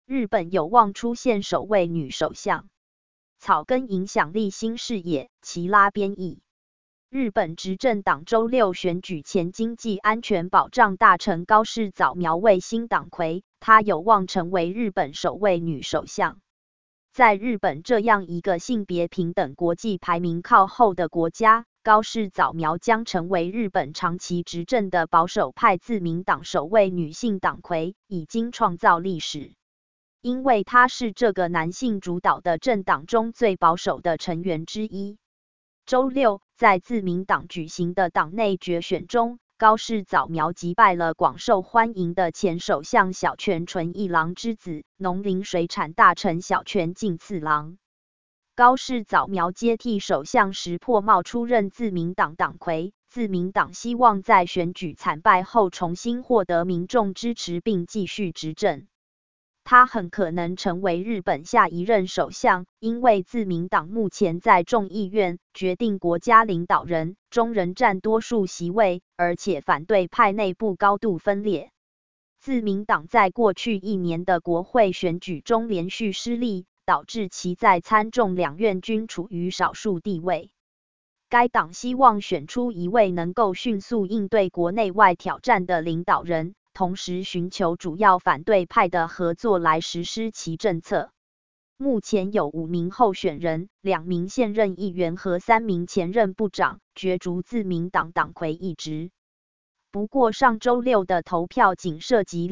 日本有望出现首位女首相。草根影响力新视野，齐拉编译。日本执政党周六选举前经济安全保障大臣高市早苗为新党魁，她有望成为日本首位女首相。在日本这样一个性别平等、国际排名靠后的国家，高市早苗将成为日本长期执政的保守派自民党首位女性党魁，已经创造历史。因为她是这个男性主导的政党中最保守的成员之一。周六，在自民党举行的党内决选中，高市早苗击败了广受欢迎的前首相小泉纯一郎之子、农林水产大臣小泉进次郎。高市早苗接替首相时破帽出任自民党党魁，自民党希望在选举惨败后重新获得民众支持并继续执政。他很可能成为日本下一任首相，因为自民党目前在众议院决定国家领导人中仍占多数席位，而且反对派内部高度分裂。自民党在过去1年的国会选举中连续失利，导致其在参众两院均处于少数地位。该党希望选出一位能够迅速应对国内外挑战的领导人，同时寻求主要反对派的合作来实施其政策。目前有5名候选人，2名现任议员和3名前任部长角逐自民党党魁一职。不过上周六的投票仅涉及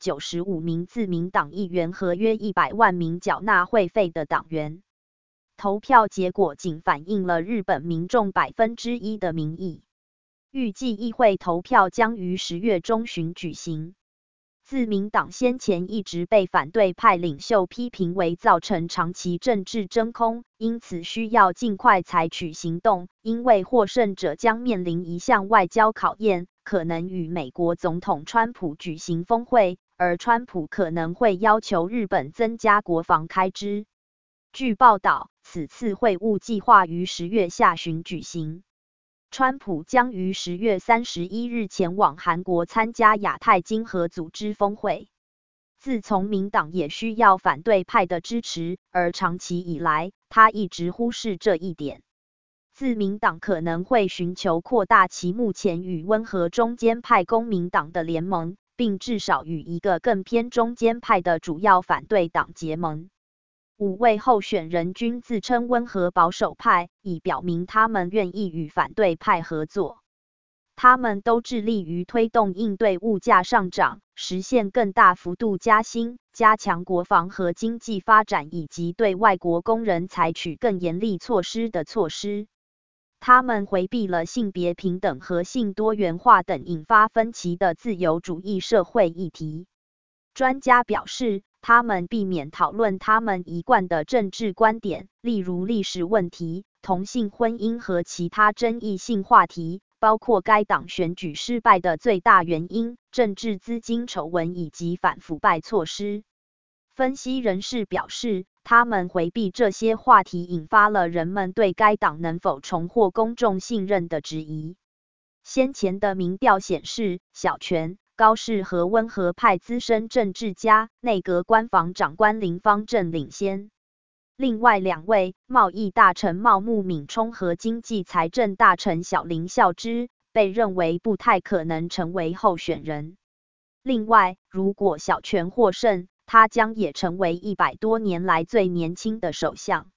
295名自民党议员和约100万名缴纳会费的党员。投票结果仅反映了日本民众1%的民意。预计议会投票将于10月中旬举行。自民党先前一直被反对派领袖批评为造成长期政治真空，因此需要尽快采取行动，因为获胜者将面临一项外交考验，可能与美国总统川普举行峰会，而川普可能会要求日本增加国防开支。据报道，此次会晤计划于10月下旬举行。川普将于10月31日前往韩国参加亚太经合组织峰会。自从民党也需要反对派的支持，而长期以来，他一直忽视这一点。自民党可能会寻求扩大其目前与温和中间派公民党的联盟，并至少与一个更偏中间派的主要反对党结盟。5位候选人均自称温和保守派，以表明他们愿意与反对派合作。他们都致力于推动应对物价上涨、实现更大幅度加薪、加强国防和经济发展以及对外国工人采取更严厉措施的措施。他们回避了性别平等和性多元化等引发分歧的自由主义社会议题。专家表示，他们避免讨论他们一贯的政治观点，例如历史问题、同性婚姻和其他争议性话题，包括该党选举失败的最大原因、政治资金丑闻以及反腐败措施。分析人士表示，他们回避这些话题引发了人们对该党能否重获公众信任的质疑。先前的民调显示，小泉、高市和温和派资深政治家、内阁官房长官林芳正领先。另外2位，贸易大臣茂木敏充和经济财政大臣小林孝之，被认为不太可能成为候选人。另外，如果小泉获胜，他将也成为100多年来最年轻的首相。